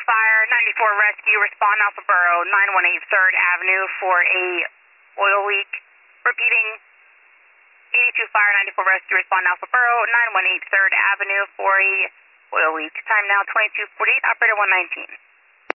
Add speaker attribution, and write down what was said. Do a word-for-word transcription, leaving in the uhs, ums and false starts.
Speaker 1: Fire, ninety-four Rescue, respond Alpha Borough, nine one eight third Avenue for a oil leak. Repeating, eighty-two Fire, ninety-four Rescue, respond Alpha Borough, nine one eight third Avenue for a oil leak. Time now twenty-two forty-eight, operator one nineteen.